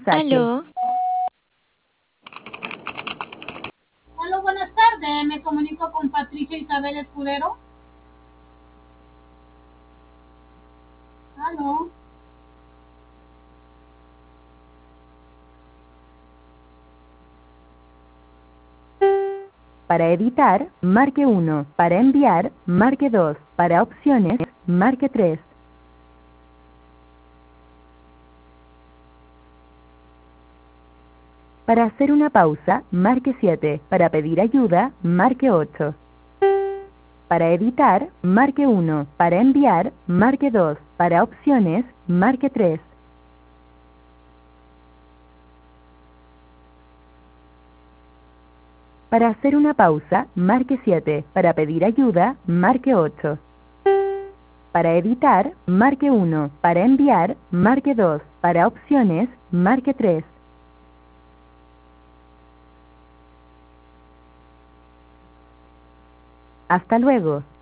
mensaje. Aló, Hola, buenas tardes. Me comunico con Patricia Isabel Escudero. Aló. Para editar, marque 1. Para enviar, marque 2. Para opciones, marque 3. Para hacer una pausa, marque 7. Para pedir ayuda, marque 8. Para editar, marque 1. Para enviar, marque 2. Para opciones, marque 3. Para hacer una pausa, marque 7. Para pedir ayuda, marque 8. Para editar, marque 1. Para enviar, marque 2. Para opciones, marque 3. Hasta luego.